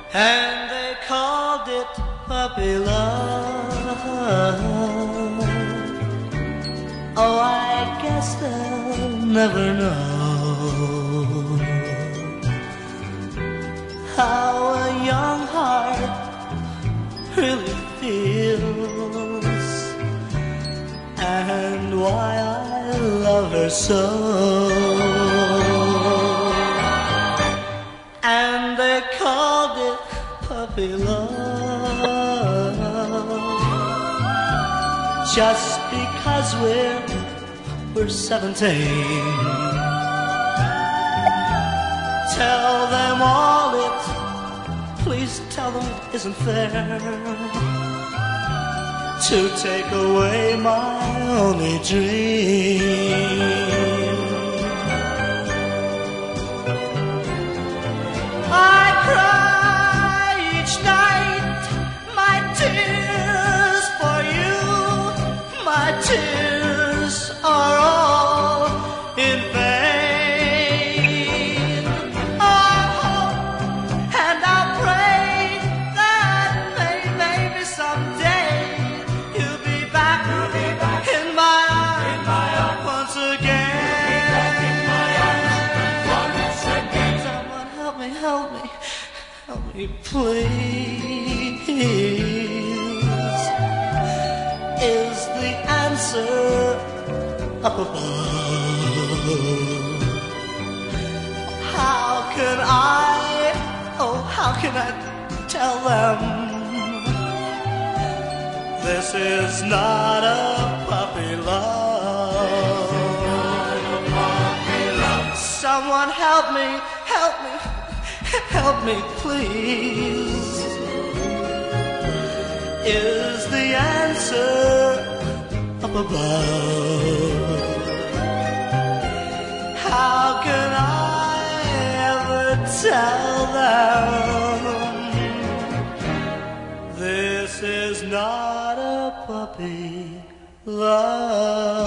and they called it puppy love. Oh, I guess they'll never know how a young heart really feels, and why I love her so. And they called it puppy love just because we're 17. Tell them all please tell them it isn't fair to take away my only dream. I cry each night my tears for you. My tears are all in vain. Oh, and I pray that maybe someday you'll be back in my arms once again. Someone help me, help me, please. Is the answer up above? How can I tell them this is not a puppy love? Someone help me, please. Is the answer up above? How can I ever tell them this is not a puppy love?